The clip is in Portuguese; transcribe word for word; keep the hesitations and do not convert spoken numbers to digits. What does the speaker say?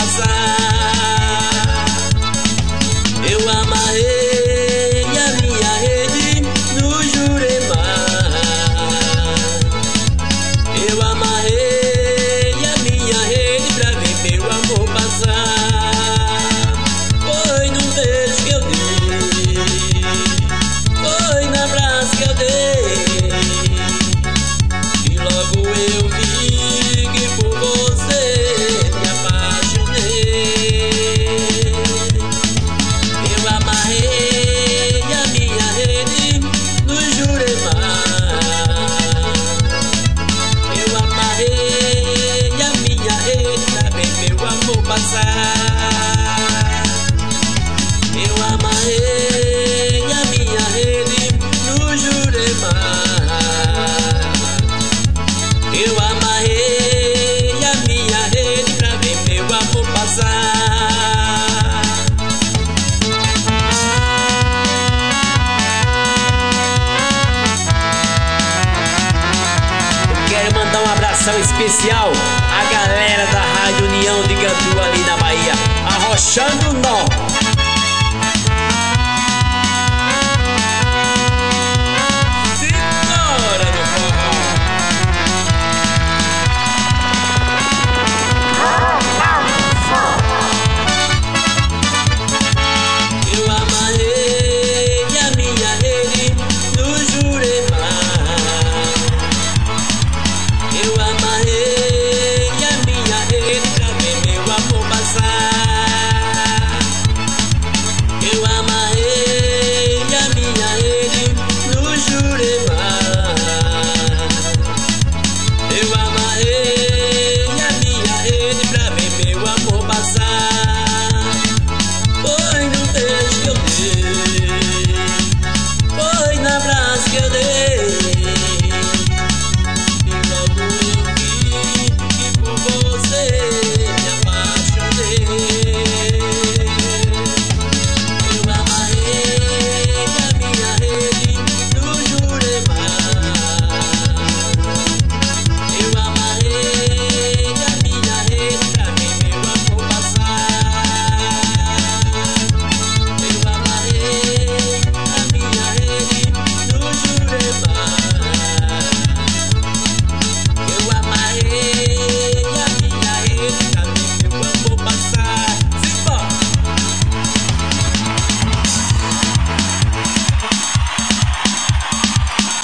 passar. Eu amarrei a minha rede no Juremar. Eu amarrei a minha rede pra ver meu amor passar. Foi num beijo que eu dei, foi no abraço que eu dei, e logo eu vi que por você me apaixonei. Eu amarrei a minha rede no Juremar. Eu amarrei a minha rede pra ver meu amor passar. Eu amarrei a minha rede no Juremar. Eu amarrei a minha rede pra ver meu amor passar. Eu quero mandar um abração especial à galera da Rádio União de Gandu ali na Bahia, arrochando o nó.